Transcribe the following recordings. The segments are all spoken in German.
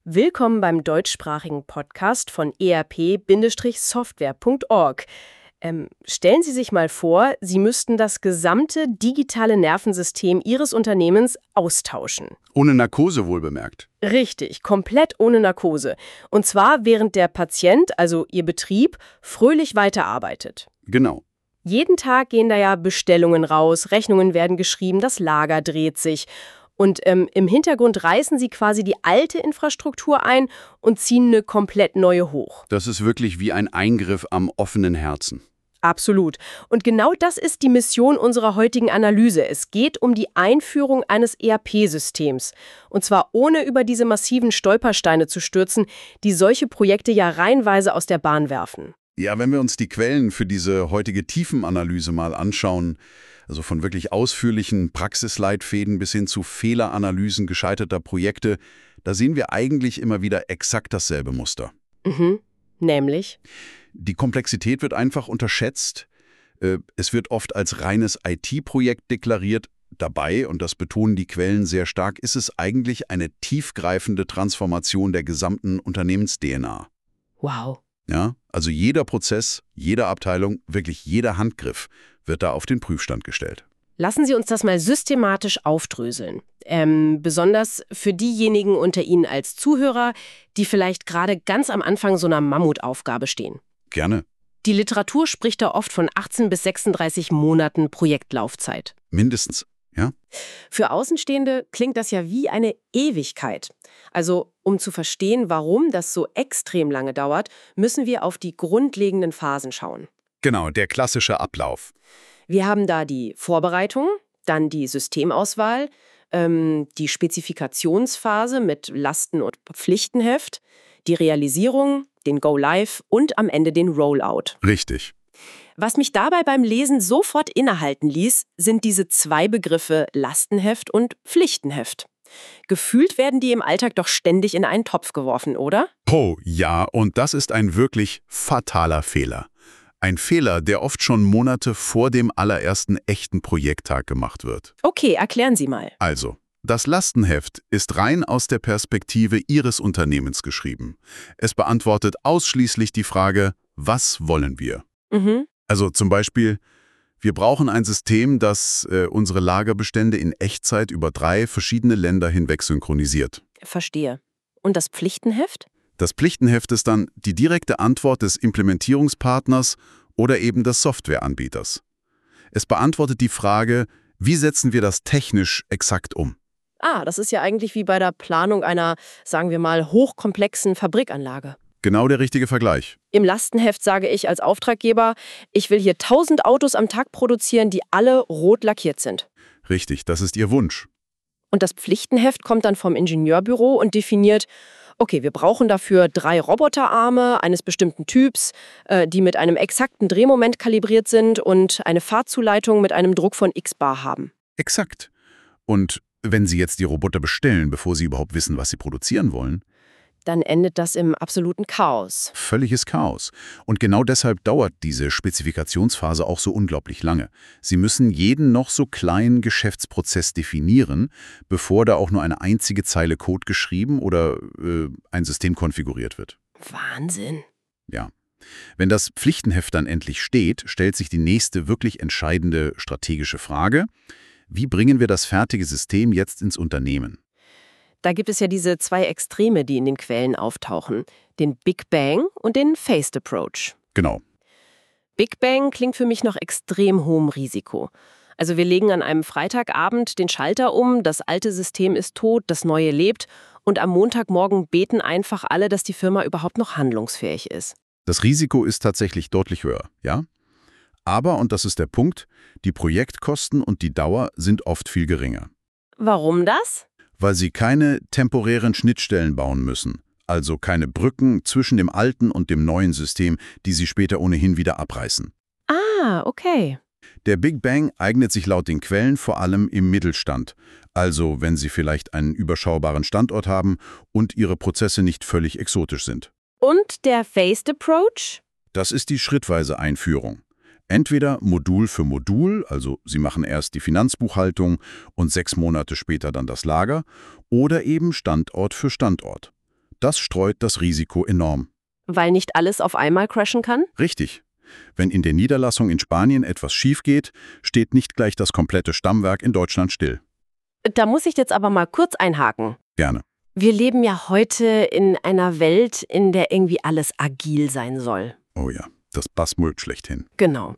Willkommen beim deutschsprachigen Podcast von erp-software.org. Stellen Sie sich mal vor, Sie müssten das gesamte digitale Nervensystem Ihres Unternehmens austauschen. Ohne Narkose wohlbemerkt. Richtig, komplett ohne Narkose. Und zwar während der Patient, also Ihr Betrieb, fröhlich weiterarbeitet. Genau. Jeden Tag gehen da ja Bestellungen raus, Rechnungen werden geschrieben, das Lager dreht sich. Und im Hintergrund reißen Sie quasi die alte Infrastruktur ein und ziehen eine komplett neue hoch. Das ist wirklich wie ein Eingriff am offenen Herzen. Absolut. Und genau das ist die Mission unserer heutigen Analyse. Es geht um die Einführung eines ERP-Systems. Und zwar ohne über diese massiven Stolpersteine zu stürzen, die solche Projekte ja reihenweise aus der Bahn werfen. Ja, wenn wir uns die Quellen für diese heutige Tiefenanalyse mal anschauen, also von wirklich ausführlichen Praxisleitfäden bis hin zu Fehleranalysen gescheiterter Projekte, da sehen wir eigentlich immer wieder exakt dasselbe Muster. Nämlich? Die Komplexität wird einfach unterschätzt. Es wird oft als reines IT-Projekt deklariert. Dabei, und das betonen die Quellen sehr stark, ist es eigentlich eine tiefgreifende Transformation der gesamten Unternehmens-DNA. Wow. Ja, also jeder Prozess, jede Abteilung, wirklich jeder Handgriff wird da auf den Prüfstand gestellt. Lassen Sie uns das mal systematisch aufdröseln. Besonders für diejenigen unter Ihnen als Zuhörer, die vielleicht gerade ganz am Anfang so einer Mammutaufgabe stehen. Gerne. Die Literatur spricht da oft von 18 bis 36 Monaten Projektlaufzeit. Mindestens, ja? Für Außenstehende klingt das ja wie eine Ewigkeit. Also, um zu verstehen, warum das so extrem lange dauert, müssen wir auf die grundlegenden Phasen schauen. Genau, der klassische Ablauf. Wir haben da die Vorbereitung, dann die Systemauswahl, die Spezifikationsphase mit Lasten- und Pflichtenheft, die Realisierung, den Go-Live und am Ende den Rollout. Richtig. Was mich dabei beim Lesen sofort innehalten ließ, sind diese zwei Begriffe Lastenheft und Pflichtenheft. Gefühlt werden die im Alltag doch ständig in einen Topf geworfen, oder? Oh, ja, und das ist ein wirklich fataler Fehler. Ein Fehler, der oft schon Monate vor dem allerersten echten Projekttag gemacht wird. Okay, erklären Sie mal. Also, das Lastenheft ist rein aus der Perspektive Ihres Unternehmens geschrieben. Es beantwortet ausschließlich die Frage, was wollen wir? Also zum Beispiel, wir brauchen ein System, das unsere Lagerbestände in Echtzeit über 3 verschiedene Länder hinweg synchronisiert. Verstehe. Und das Pflichtenheft? Das Pflichtenheft ist dann die direkte Antwort des Implementierungspartners oder eben des Softwareanbieters. Es beantwortet die Frage, wie setzen wir das technisch exakt um? Das ist ja eigentlich wie bei der Planung einer, sagen wir mal, hochkomplexen Fabrikanlage. Genau der richtige Vergleich. Im Lastenheft sage ich als Auftraggeber, ich will hier 1000 Autos am Tag produzieren, die alle rot lackiert sind. Richtig, das ist Ihr Wunsch. Und das Pflichtenheft kommt dann vom Ingenieurbüro und definiert, okay, wir brauchen dafür 3 Roboterarme eines bestimmten Typs, die mit einem exakten Drehmoment kalibriert sind und eine Fahrzuleitung mit einem Druck von X bar haben. Exakt. Und wenn Sie jetzt die Roboter bestellen, bevor Sie überhaupt wissen, was Sie produzieren wollen, dann endet das im absoluten Chaos. Völliges Chaos. Und genau deshalb dauert diese Spezifikationsphase auch so unglaublich lange. Sie müssen jeden noch so kleinen Geschäftsprozess definieren, bevor da auch nur eine einzige Zeile Code geschrieben oder ein System konfiguriert wird. Wahnsinn. Ja. Wenn das Pflichtenheft dann endlich steht, stellt sich die nächste wirklich entscheidende strategische Frage: Wie bringen wir das fertige System jetzt ins Unternehmen? Da gibt es ja diese 2 Extreme, die in den Quellen auftauchen. Den Big Bang und den Phased Approach. Genau. Big Bang klingt für mich nach extrem hohem Risiko. Also wir legen an einem Freitagabend den Schalter um, das alte System ist tot, das neue lebt und am Montagmorgen beten einfach alle, dass die Firma überhaupt noch handlungsfähig ist. Das Risiko ist tatsächlich deutlich höher, ja? Aber, und das ist der Punkt, die Projektkosten und die Dauer sind oft viel geringer. Warum das? Weil Sie keine temporären Schnittstellen bauen müssen, also keine Brücken zwischen dem alten und dem neuen System, die Sie später ohnehin wieder abreißen. Okay. Der Big Bang eignet sich laut den Quellen vor allem im Mittelstand, also wenn Sie vielleicht einen überschaubaren Standort haben und Ihre Prozesse nicht völlig exotisch sind. Und der Phased Approach? Das ist die schrittweise Einführung. Entweder Modul für Modul, also Sie machen erst die Finanzbuchhaltung und 6 Monate später dann das Lager, oder eben Standort für Standort. das streut das Risiko enorm. Weil nicht alles auf einmal crashen kann? Richtig. Wenn in der Niederlassung in Spanien etwas schief geht, steht nicht gleich das komplette Stammwerk in Deutschland still. Da muss ich jetzt aber mal kurz einhaken. Gerne. Wir leben ja heute in einer Welt, in der irgendwie alles agil sein soll. Oh ja, das Buzzword schlechthin. Genau.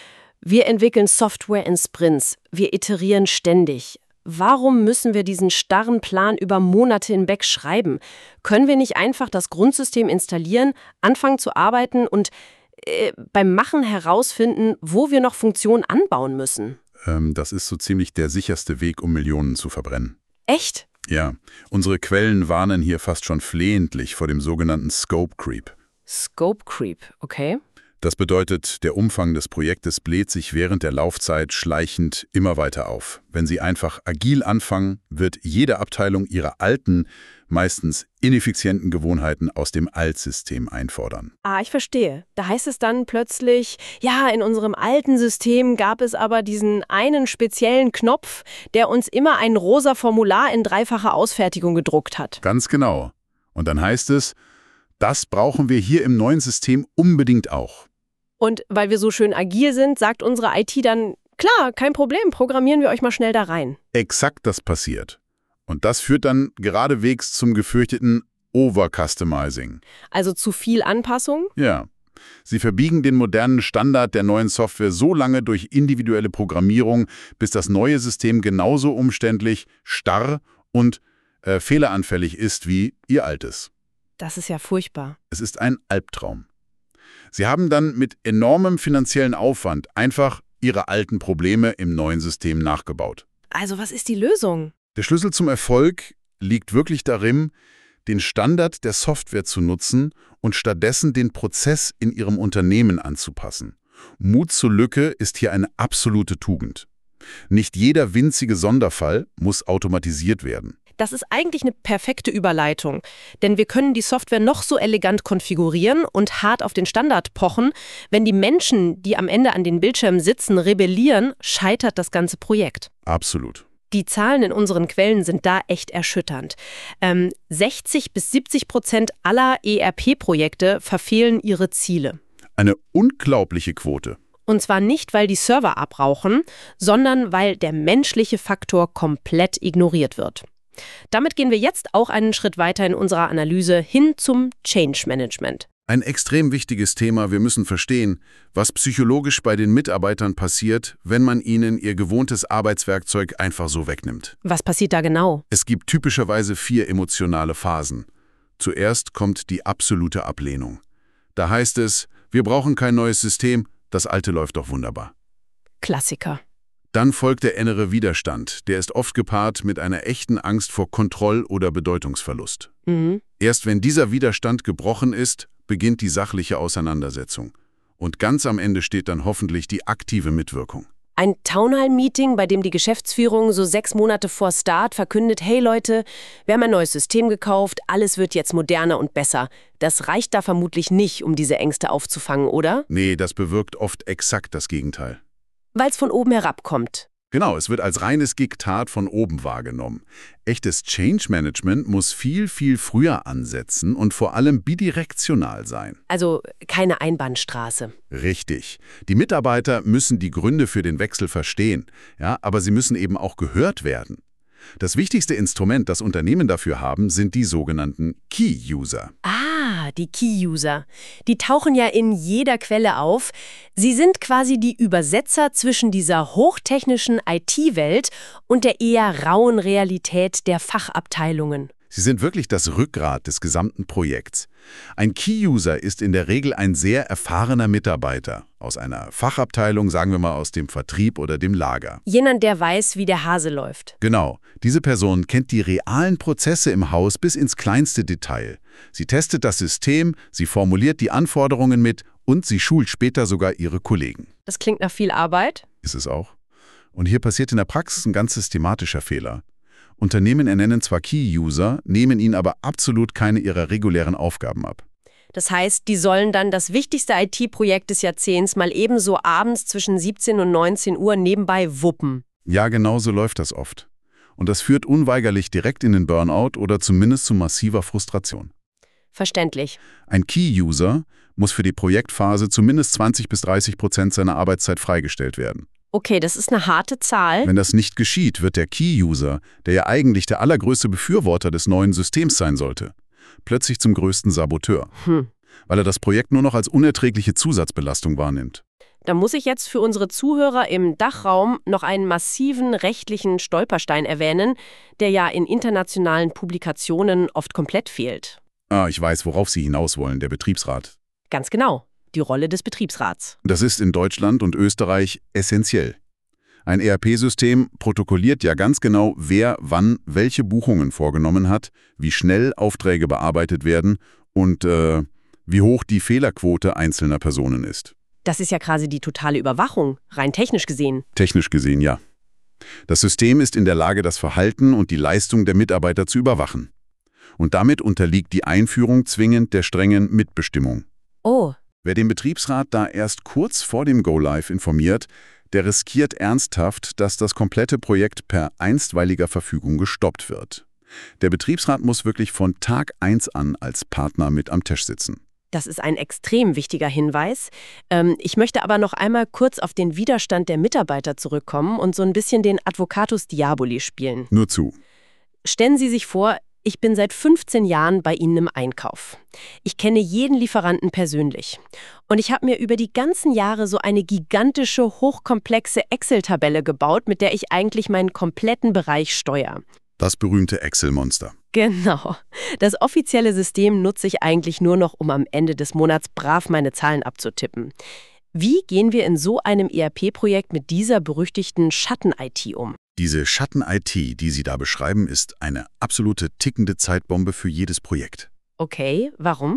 Wir entwickeln Software in Sprints. Wir iterieren ständig. Warum müssen wir diesen starren Plan über Monate hinweg schreiben? Können wir nicht einfach das Grundsystem installieren, anfangen zu arbeiten und beim Machen herausfinden, wo wir noch Funktionen anbauen müssen? Das ist so ziemlich der sicherste Weg, um Millionen zu verbrennen. Echt? Ja, unsere Quellen warnen hier fast schon flehentlich vor dem sogenannten Scope Creep. Scope Creep, okay. Das bedeutet, der Umfang des Projektes bläht sich während der Laufzeit schleichend immer weiter auf. Wenn Sie einfach agil anfangen, wird jede Abteilung ihre alten, meistens ineffizienten Gewohnheiten aus dem Altsystem einfordern. Ah, ich verstehe. Da heißt es dann plötzlich, ja, in unserem alten System gab es aber diesen einen speziellen Knopf, der uns immer ein rosa Formular in dreifacher Ausfertigung gedruckt hat. Ganz genau. Und dann heißt es, das brauchen wir hier im neuen System unbedingt auch. Und weil wir so schön agil sind, sagt unsere IT dann, klar, kein Problem, programmieren wir euch mal schnell da rein. Exakt das passiert. Und das führt dann geradewegs zum gefürchteten Over-Customizing. Also zu viel Anpassung? Ja. Sie verbiegen den modernen Standard der neuen Software so lange durch individuelle Programmierung, bis das neue System genauso umständlich, starr und fehleranfällig ist wie Ihr altes. Das ist ja furchtbar. Es ist ein Albtraum. Sie haben dann mit enormem finanziellen Aufwand einfach Ihre alten Probleme im neuen System nachgebaut. Also was ist die Lösung? Der Schlüssel zum Erfolg liegt wirklich darin, den Standard der Software zu nutzen und stattdessen den Prozess in Ihrem Unternehmen anzupassen. Mut zur Lücke ist hier eine absolute Tugend. Nicht jeder winzige Sonderfall muss automatisiert werden. Das ist eigentlich eine perfekte Überleitung, denn wir können die Software noch so elegant konfigurieren und hart auf den Standard pochen. Wenn die Menschen, die am Ende an den Bildschirmen sitzen, rebellieren, scheitert das ganze Projekt. Absolut. Die Zahlen in unseren Quellen sind da echt erschütternd. 60-70% aller ERP-Projekte verfehlen ihre Ziele. Eine unglaubliche Quote. Und zwar nicht, weil die Server abrauchen, sondern weil der menschliche Faktor komplett ignoriert wird. Damit gehen wir jetzt auch einen Schritt weiter in unserer Analyse hin zum Change Management. Ein extrem wichtiges Thema. Wir müssen verstehen, was psychologisch bei den Mitarbeitern passiert, wenn man ihnen ihr gewohntes Arbeitswerkzeug einfach so wegnimmt. Was passiert da genau? Es gibt typischerweise 4 emotionale Phasen. Zuerst kommt die absolute Ablehnung. Da heißt es, wir brauchen kein neues System, das alte läuft doch wunderbar. Klassiker. Dann folgt der innere Widerstand. Der ist oft gepaart mit einer echten Angst vor Kontroll- oder Bedeutungsverlust. Erst wenn dieser Widerstand gebrochen ist, beginnt die sachliche Auseinandersetzung. Und ganz am Ende steht dann hoffentlich die aktive Mitwirkung. Ein Townhall-Meeting, bei dem die Geschäftsführung so 6 Monate vor Start verkündet, hey Leute, wir haben ein neues System gekauft, alles wird jetzt moderner und besser. Das reicht da vermutlich nicht, um diese Ängste aufzufangen, oder? Nee, das bewirkt oft exakt das Gegenteil. Weil es von oben herabkommt. Genau, es wird als reines Diktat von oben wahrgenommen. Echtes Change Management muss viel, viel früher ansetzen und vor allem bidirektional sein. Also keine Einbahnstraße. Richtig. Die Mitarbeiter müssen die Gründe für den Wechsel verstehen, ja, aber sie müssen eben auch gehört werden. Das wichtigste Instrument, das Unternehmen dafür haben, sind die sogenannten Key-User. Ah, die Key-User. Die tauchen ja in jeder Quelle auf. Sie sind quasi die Übersetzer zwischen dieser hochtechnischen IT-Welt und der eher rauen Realität der Fachabteilungen. Sie sind wirklich das Rückgrat des gesamten Projekts. Ein Key-User ist in der Regel ein sehr erfahrener Mitarbeiter aus einer Fachabteilung, sagen wir mal aus dem Vertrieb oder dem Lager. Jemand, der weiß, wie der Hase läuft. Genau. Diese Person kennt die realen Prozesse im Haus bis ins kleinste Detail. Sie testet das System, sie formuliert die Anforderungen mit und sie schult später sogar ihre Kollegen. Das klingt nach viel Arbeit. Ist es auch. Und hier passiert in der Praxis ein ganz systematischer Fehler. Unternehmen ernennen zwar Key-User, nehmen ihnen aber absolut keine ihrer regulären Aufgaben ab. Das heißt, die sollen dann das wichtigste IT-Projekt des Jahrzehnts mal ebenso abends zwischen 17 und 19 Uhr nebenbei wuppen. Ja, genau so läuft das oft. Und das führt unweigerlich direkt in den Burnout oder zumindest zu massiver Frustration. Verständlich. Ein Key-User muss für die Projektphase zumindest 20-30% seiner Arbeitszeit freigestellt werden. Okay, das ist eine harte Zahl. Wenn das nicht geschieht, wird der Key-User, der ja eigentlich der allergrößte Befürworter des neuen Systems sein sollte, plötzlich zum größten Saboteur, weil er das Projekt nur noch als unerträgliche Zusatzbelastung wahrnimmt. Da muss ich jetzt für unsere Zuhörer im Dachraum noch einen massiven rechtlichen Stolperstein erwähnen, der ja in internationalen Publikationen oft komplett fehlt. Ah, ich weiß, worauf Sie hinaus wollen, der Betriebsrat. Ganz genau, die Rolle des Betriebsrats. Das ist in Deutschland und Österreich essentiell. Ein ERP-System protokolliert ja ganz genau, wer wann welche Buchungen vorgenommen hat, wie schnell Aufträge bearbeitet werden und wie hoch die Fehlerquote einzelner Personen ist. Das ist ja quasi die totale Überwachung, rein technisch gesehen. Technisch gesehen, ja. Das System ist in der Lage, das Verhalten und die Leistung der Mitarbeiter zu überwachen. Und damit unterliegt die Einführung zwingend der strengen Mitbestimmung. Oh. Wer den Betriebsrat da erst kurz vor dem Go-Live informiert, der riskiert ernsthaft, dass das komplette Projekt per einstweiliger Verfügung gestoppt wird. Der Betriebsrat muss wirklich von Tag 1 an als Partner mit am Tisch sitzen. Das ist ein extrem wichtiger Hinweis. Ich möchte aber noch einmal kurz auf den Widerstand der Mitarbeiter zurückkommen und so ein bisschen den Advocatus Diaboli spielen. Nur zu. Stellen Sie sich vor, ich bin seit 15 Jahren bei Ihnen im Einkauf. Ich kenne jeden Lieferanten persönlich. Und ich habe mir über die ganzen Jahre so eine gigantische, hochkomplexe Excel-Tabelle gebaut, mit der ich eigentlich meinen kompletten Bereich steuere. Das berühmte Excel-Monster. Genau. Das offizielle System nutze ich eigentlich nur noch, um am Ende des Monats brav meine Zahlen abzutippen. Wie gehen wir in so einem ERP-Projekt mit dieser berüchtigten Schatten-IT um? Diese Schatten-IT, die Sie da beschreiben, ist eine absolute tickende Zeitbombe für jedes Projekt. Okay, warum?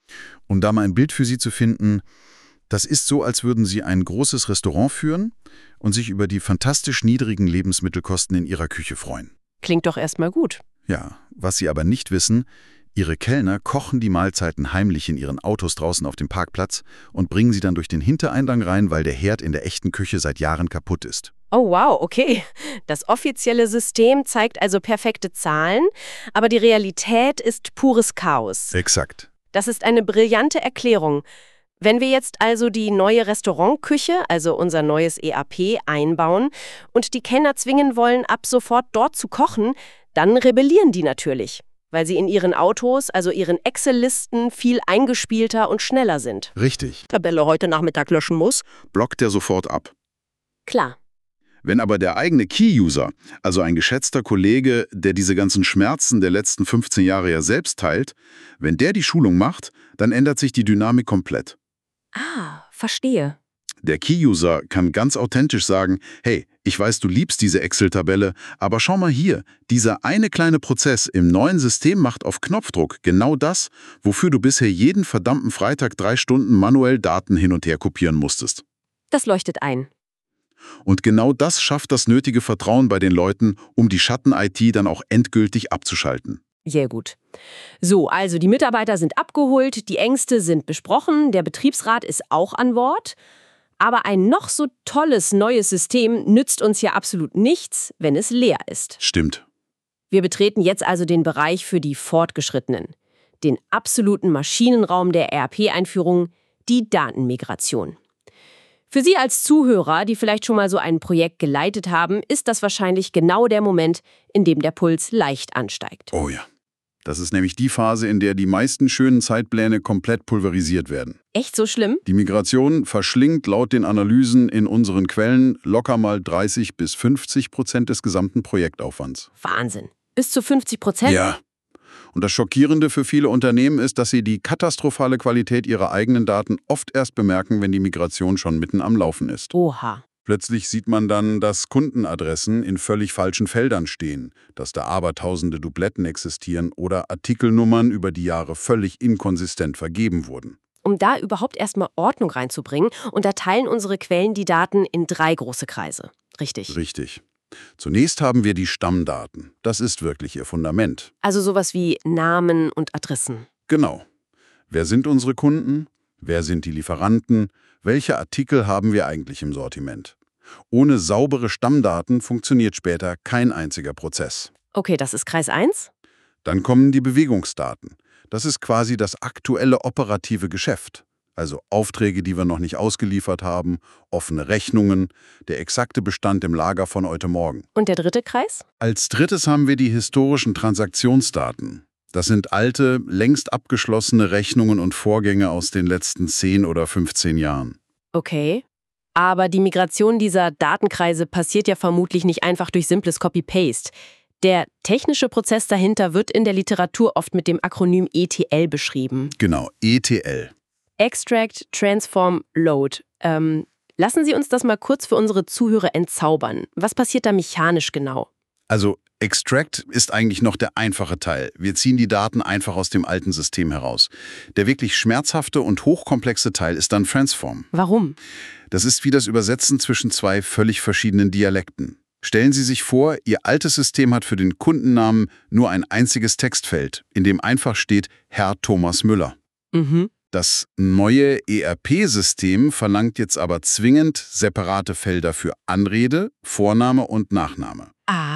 Um da mal ein Bild für Sie zu finden, das ist so, als würden Sie ein großes Restaurant führen und sich über die fantastisch niedrigen Lebensmittelkosten in Ihrer Küche freuen. Klingt doch erstmal gut. Ja, was Sie aber nicht wissen, Ihre Kellner kochen die Mahlzeiten heimlich in ihren Autos draußen auf dem Parkplatz und bringen sie dann durch den Hintereingang rein, weil der Herd in der echten Küche seit Jahren kaputt ist. Oh wow, okay. Das offizielle System zeigt also perfekte Zahlen, aber die Realität ist pures Chaos. Exakt. Das ist eine brillante Erklärung. Wenn wir jetzt also die neue Restaurantküche, also unser neues ERP, einbauen und die Kellner zwingen wollen, ab sofort dort zu kochen, dann rebellieren die natürlich, weil sie in ihren Autos, also ihren Excel-Listen, viel eingespielter und schneller sind. Richtig. Tabelle heute Nachmittag löschen muss? Blockt der sofort ab. Klar. Wenn aber der eigene Key-User, also ein geschätzter Kollege, der diese ganzen Schmerzen der letzten 15 Jahre ja selbst teilt, wenn der die Schulung macht, dann ändert sich die Dynamik komplett. Ah, verstehe. Der Key-User kann ganz authentisch sagen, hey, ich weiß, du liebst diese Excel-Tabelle, aber schau mal hier, dieser eine kleine Prozess im neuen System macht auf Knopfdruck genau das, wofür du bisher jeden verdammten Freitag 3 Stunden manuell Daten hin und her kopieren musstest. Das leuchtet ein. Und genau das schafft das nötige Vertrauen bei den Leuten, um die Schatten-IT dann auch endgültig abzuschalten. Sehr gut. So, also die Mitarbeiter sind abgeholt, die Ängste sind besprochen, der Betriebsrat ist auch an Bord. Aber ein noch so tolles neues System nützt uns ja absolut nichts, wenn es leer ist. Stimmt. Wir betreten jetzt also den Bereich für die Fortgeschrittenen. Den absoluten Maschinenraum der ERP-Einführung, die Datenmigration. Für Sie als Zuhörer, die vielleicht schon mal so ein Projekt geleitet haben, ist das wahrscheinlich genau der Moment, in dem der Puls leicht ansteigt. Oh ja. Das ist nämlich die Phase, in der die meisten schönen Zeitpläne komplett pulverisiert werden. Echt so schlimm? Die Migration verschlingt laut den Analysen in unseren Quellen locker mal 30-50% des gesamten Projektaufwands. Wahnsinn. Bis zu 50%? Ja. Und das Schockierende für viele Unternehmen ist, dass sie die katastrophale Qualität ihrer eigenen Daten oft erst bemerken, wenn die Migration schon mitten am Laufen ist. Oha. Plötzlich sieht man dann, dass Kundenadressen in völlig falschen Feldern stehen, dass da abertausende Dubletten existieren oder Artikelnummern über die Jahre völlig inkonsistent vergeben wurden. Um da überhaupt erstmal Ordnung reinzubringen, unterteilen unsere Quellen die Daten in 3 große Kreise. Richtig? Richtig. Zunächst haben wir die Stammdaten. Das ist wirklich ihr Fundament. Also sowas wie Namen und Adressen. Genau. Wer sind unsere Kunden? Wer sind die Lieferanten? Welche Artikel haben wir eigentlich im Sortiment? Ohne saubere Stammdaten funktioniert später kein einziger Prozess. Okay, das ist Kreis 1. Dann kommen die Bewegungsdaten. Das ist quasi das aktuelle operative Geschäft. Also Aufträge, die wir noch nicht ausgeliefert haben, offene Rechnungen, der exakte Bestand im Lager von heute Morgen. Und der dritte Kreis? Als drittes haben wir die historischen Transaktionsdaten. Das sind alte, längst abgeschlossene Rechnungen und Vorgänge aus den letzten 10 oder 15 Jahren. Okay. Aber die Migration dieser Datenkreise passiert ja vermutlich nicht einfach durch simples Copy-Paste. Der technische Prozess dahinter wird in der Literatur oft mit dem Akronym ETL beschrieben. Genau, ETL. Extract, Transform, Load. Lassen Sie uns das mal kurz für unsere Zuhörer entzaubern. Was passiert da mechanisch genau? Also Extract ist eigentlich noch der einfache Teil. Wir ziehen die Daten einfach aus dem alten System heraus. Der wirklich schmerzhafte und hochkomplexe Teil ist dann Transform. Warum? Das ist wie das Übersetzen zwischen zwei völlig verschiedenen Dialekten. Stellen Sie sich vor, Ihr altes System hat für den Kundennamen nur ein einziges Textfeld, in dem einfach steht Herr Thomas Müller. Mhm. Das neue ERP-System verlangt jetzt aber zwingend separate Felder für Anrede, Vorname und Nachname.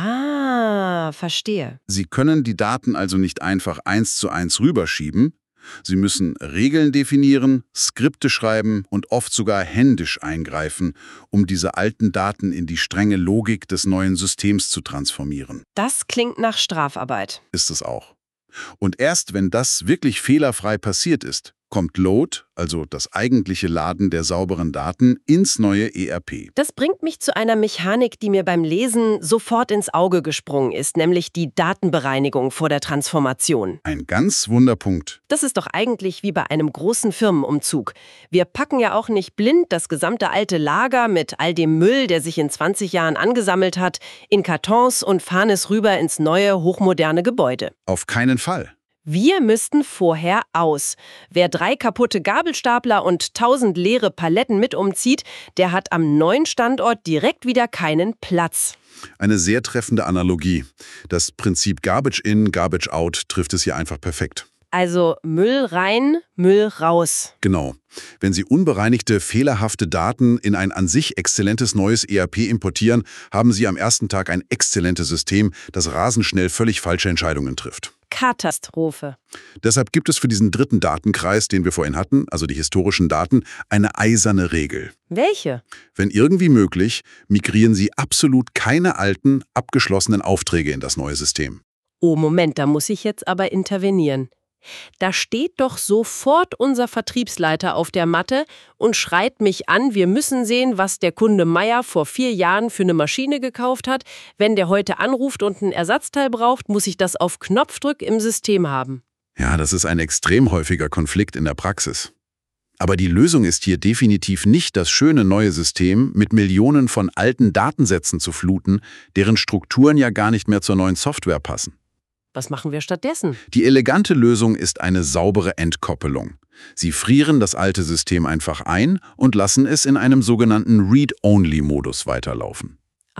Ah, verstehe. Sie können die Daten also nicht einfach 1:1 rüberschieben. Sie müssen Regeln definieren, Skripte schreiben und oft sogar händisch eingreifen, um diese alten Daten in die strenge Logik des neuen Systems zu transformieren. Das klingt nach Strafarbeit. Ist es auch. Und erst wenn das wirklich fehlerfrei passiert ist, kommt Load, also das eigentliche Laden der sauberen Daten, ins neue ERP. Das bringt mich zu einer Mechanik, die mir beim Lesen sofort ins Auge gesprungen ist, nämlich die Datenbereinigung vor der Transformation. Ein ganz Wunderpunkt. Das ist doch eigentlich wie bei einem großen Firmenumzug. Wir packen ja auch nicht blind das gesamte alte Lager mit all dem Müll, der sich in 20 Jahren angesammelt hat, in Kartons und fahren es rüber ins neue, hochmoderne Gebäude. Auf keinen Fall. Wir müssten vorher aus. Wer 3 kaputte Gabelstapler und 1000 leere Paletten mit umzieht, der hat am neuen Standort direkt wieder keinen Platz. Eine sehr treffende Analogie. Das Prinzip Garbage in, Garbage out trifft es hier einfach perfekt. Also Müll rein, Müll raus. Genau. Wenn Sie unbereinigte, fehlerhafte Daten in ein an sich exzellentes neues ERP importieren, haben Sie am ersten Tag ein exzellentes System, das rasend schnell völlig falsche Entscheidungen trifft. Katastrophe. Deshalb gibt es für diesen dritten Datenkreis, den wir vorhin hatten, also die historischen Daten, eine eiserne Regel. Welche? Wenn irgendwie möglich, migrieren Sie absolut keine alten, abgeschlossenen Aufträge in das neue System. Oh, Moment, da muss ich jetzt aber intervenieren. Da steht doch sofort unser Vertriebsleiter auf der Matte und schreit mich an, wir müssen sehen, was der Kunde Meier vor 4 Jahren für eine Maschine gekauft hat. Wenn der heute anruft und ein Ersatzteil braucht, muss ich das auf Knopfdruck im System haben. Ja, das ist ein extrem häufiger Konflikt in der Praxis. Aber die Lösung ist hier definitiv nicht, das schöne neue System mit Millionen von alten Datensätzen zu fluten, deren Strukturen ja gar nicht mehr zur neuen Software passen. Was machen wir stattdessen? Die elegante Lösung ist eine saubere Entkoppelung. Sie frieren das alte System einfach ein und lassen es in einem sogenannten Read-Only-Modus weiterlaufen.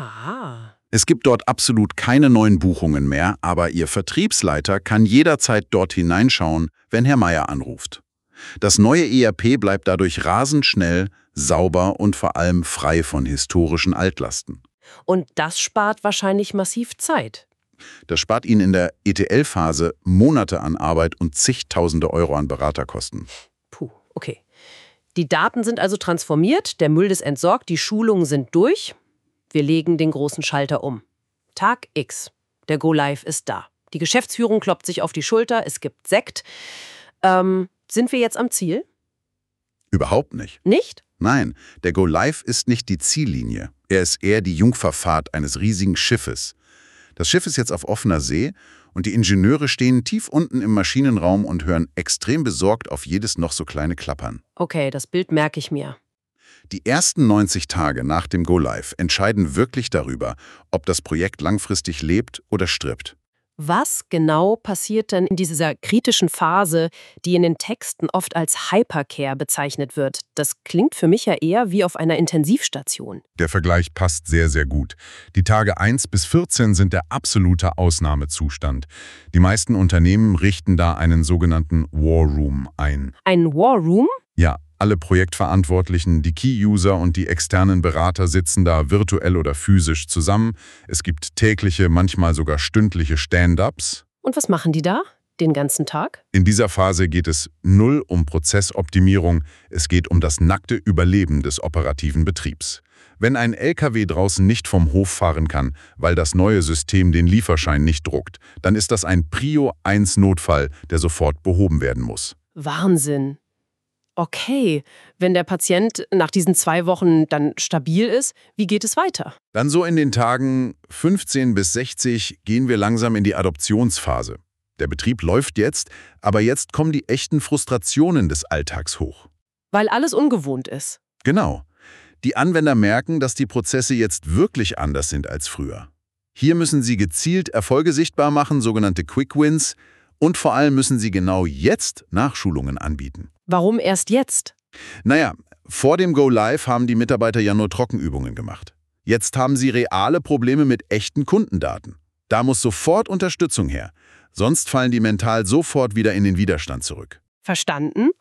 Ah. Es gibt dort absolut keine neuen Buchungen mehr, aber Ihr Vertriebsleiter kann jederzeit dort hineinschauen, wenn Herr Meier anruft. Das neue ERP bleibt dadurch rasend schnell, sauber und vor allem frei von historischen Altlasten. Und das spart wahrscheinlich massiv Zeit. Das spart Ihnen in der ETL-Phase Monate an Arbeit und zigtausende Euro an Beraterkosten. Puh, okay. Die Daten sind also transformiert, der Müll ist entsorgt, die Schulungen sind durch. Wir legen den großen Schalter um. Tag X. Der Go-Live ist da. Die Geschäftsführung kloppt sich auf die Schulter, es gibt Sekt. Sind wir jetzt am Ziel? Überhaupt nicht. Nicht? Nein, der Go-Live ist nicht die Ziellinie. Er ist eher die Jungferfahrt eines riesigen Schiffes. Das Schiff ist jetzt auf offener See und die Ingenieure stehen tief unten im Maschinenraum und hören extrem besorgt auf jedes noch so kleine Klappern. Okay, das Bild merke ich mir. Die ersten 90 Tage nach dem Go-Live entscheiden wirklich darüber, ob das Projekt langfristig lebt oder stirbt. Was genau passiert denn in dieser kritischen Phase, die in den Texten oft als Hypercare bezeichnet wird? Das klingt für mich ja eher wie auf einer Intensivstation. Der Vergleich passt sehr, sehr gut. Die Tage 1 bis 14 sind der absolute Ausnahmezustand. Die meisten Unternehmen richten da einen sogenannten War Room ein. Ein War Room? Ja, alle Projektverantwortlichen, die Key-User und die externen Berater sitzen da virtuell oder physisch zusammen. Es gibt tägliche, manchmal sogar stündliche Stand-ups. Und was machen die da? Den ganzen Tag? In dieser Phase geht es null um Prozessoptimierung, es geht um das nackte Überleben des operativen Betriebs. Wenn ein LKW draußen nicht vom Hof fahren kann, weil das neue System den Lieferschein nicht druckt, dann ist das ein Prio-1-Notfall, der sofort behoben werden muss. Wahnsinn. Okay, wenn der Patient nach diesen 2 Wochen dann stabil ist, wie geht es weiter? Dann so in den Tagen 15 bis 60 gehen wir langsam in die Adoptionsphase. Der Betrieb läuft jetzt, aber jetzt kommen die echten Frustrationen des Alltags hoch. Weil alles ungewohnt ist. Genau. Die Anwender merken, dass die Prozesse jetzt wirklich anders sind als früher. Hier müssen sie gezielt Erfolge sichtbar machen, sogenannte Quick Wins, und vor allem müssen sie genau jetzt Nachschulungen anbieten. Warum erst jetzt? Naja, vor dem Go-Live haben die Mitarbeiter ja nur Trockenübungen gemacht. Jetzt haben sie reale Probleme mit echten Kundendaten. Da muss sofort Unterstützung her. Sonst fallen die mental sofort wieder in den Widerstand zurück. Verstanden.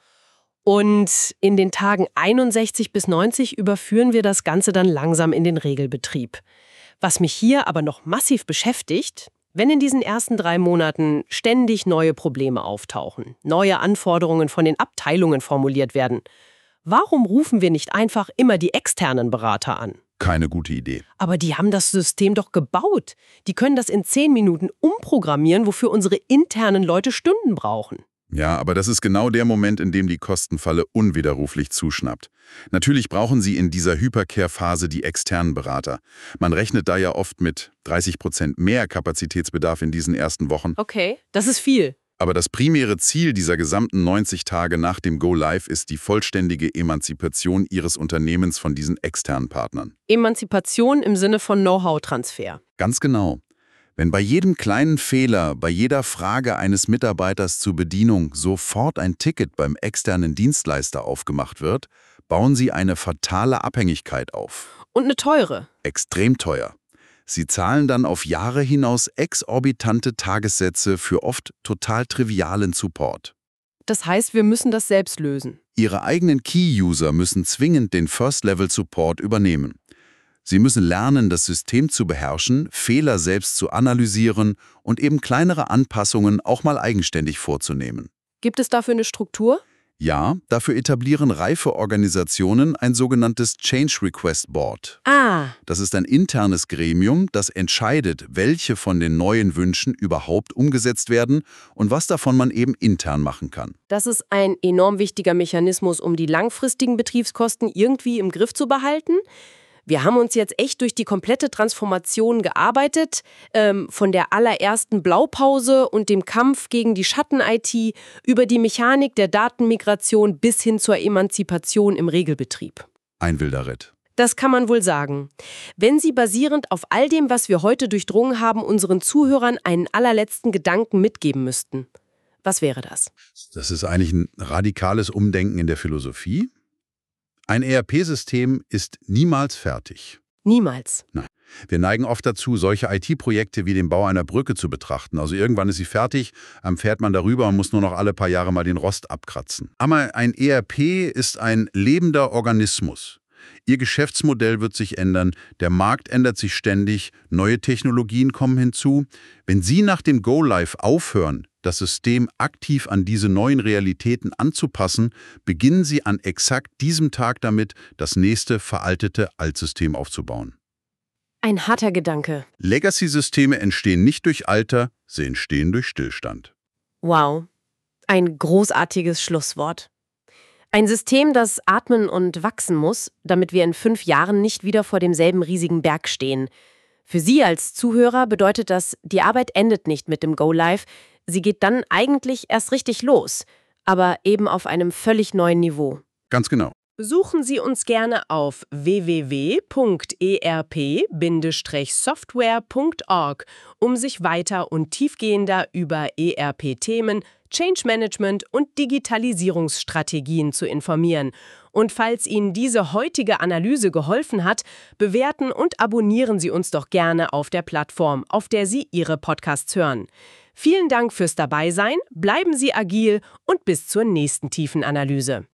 Und in den Tagen 61 bis 90 überführen wir das Ganze dann langsam in den Regelbetrieb. Was mich hier aber noch massiv beschäftigt, wenn in diesen ersten 3 Monaten ständig neue Probleme auftauchen, neue Anforderungen von den Abteilungen formuliert werden, warum rufen wir nicht einfach immer die externen Berater an? Keine gute Idee. Aber die haben das System doch gebaut. Die können das in 10 Minuten umprogrammieren, wofür unsere internen Leute Stunden brauchen. Ja, aber das ist genau der Moment, in dem die Kostenfalle unwiderruflich zuschnappt. Natürlich brauchen Sie in dieser Hypercare-Phase die externen Berater. Man rechnet da ja oft mit 30% mehr Kapazitätsbedarf in diesen ersten Wochen. Okay, das ist viel. Aber das primäre Ziel dieser gesamten 90 Tage nach dem Go-Live ist die vollständige Emanzipation Ihres Unternehmens von diesen externen Partnern. Emanzipation im Sinne von Know-how-Transfer. Ganz genau. Wenn bei jedem kleinen Fehler, bei jeder Frage eines Mitarbeiters zur Bedienung sofort ein Ticket beim externen Dienstleister aufgemacht wird, bauen Sie eine fatale Abhängigkeit auf. Und eine teure. Extrem teuer. Sie zahlen dann auf Jahre hinaus exorbitante Tagessätze für oft total trivialen Support. Das heißt, wir müssen das selbst lösen. Ihre eigenen Key-User müssen zwingend den First-Level-Support übernehmen. Sie müssen lernen, das System zu beherrschen, Fehler selbst zu analysieren und eben kleinere Anpassungen auch mal eigenständig vorzunehmen. Gibt es dafür eine Struktur? Ja, dafür etablieren reife Organisationen ein sogenanntes Change Request Board. Das ist ein internes Gremium, das entscheidet, welche von den neuen Wünschen überhaupt umgesetzt werden und was davon man eben intern machen kann. Das ist ein enorm wichtiger Mechanismus, um die langfristigen Betriebskosten irgendwie im Griff zu behalten. Wir haben uns jetzt echt durch die komplette Transformation gearbeitet, von der allerersten Blaupause und dem Kampf gegen die Schatten-IT über die Mechanik der Datenmigration bis hin zur Emanzipation im Regelbetrieb. Ein wilder Ritt. Das kann man wohl sagen. Wenn Sie basierend auf all dem, was wir heute durchdrungen haben, unseren Zuhörern einen allerletzten Gedanken mitgeben müssten, was wäre das? Das ist eigentlich ein radikales Umdenken in der Philosophie. Ein ERP-System ist niemals fertig. Niemals. Nein. Wir neigen oft dazu, solche IT-Projekte wie den Bau einer Brücke zu betrachten. Also irgendwann ist sie fertig, dann fährt man darüber und muss nur noch alle paar Jahre mal den Rost abkratzen. Aber ein ERP ist ein lebender Organismus. Ihr Geschäftsmodell wird sich ändern, der Markt ändert sich ständig, neue Technologien kommen hinzu. Wenn Sie nach dem Go-Live aufhören, das System aktiv an diese neuen Realitäten anzupassen, beginnen Sie an exakt diesem Tag damit, das nächste veraltete Altsystem aufzubauen. Ein harter Gedanke. Legacy-Systeme entstehen nicht durch Alter, sie entstehen durch Stillstand. Wow. Ein großartiges Schlusswort. Ein System, das atmen und wachsen muss, damit wir in 5 Jahren nicht wieder vor demselben riesigen Berg stehen. Für Sie als Zuhörer bedeutet das, die Arbeit endet nicht mit dem Go-Live, sie geht dann eigentlich erst richtig los, aber eben auf einem völlig neuen Niveau. Ganz genau. Besuchen Sie uns gerne auf www.erp-software.org, um sich weiter und tiefgehender über ERP-Themen, Change Management und Digitalisierungsstrategien zu informieren. Und falls Ihnen diese heutige Analyse geholfen hat, bewerten und abonnieren Sie uns doch gerne auf der Plattform, auf der Sie Ihre Podcasts hören. Vielen Dank fürs Dabeisein, bleiben Sie agil und bis zur nächsten Tiefenanalyse.